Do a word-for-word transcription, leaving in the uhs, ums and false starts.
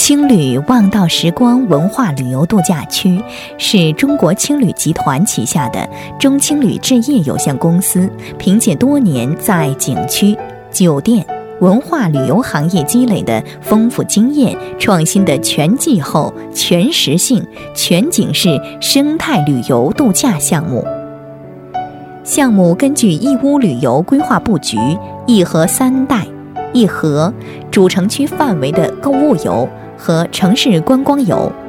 青旅望道时光文化旅游度假区是中国青旅集团旗下的中青旅置业有限公司，凭借多年在景区、酒店、文化旅游行业积累的丰富经验，创新的全季候、全时性、全景式生态旅游度假项目。项目根据义乌旅游规划布局，一河三带、一河主城区范围的购物游和城市观光游、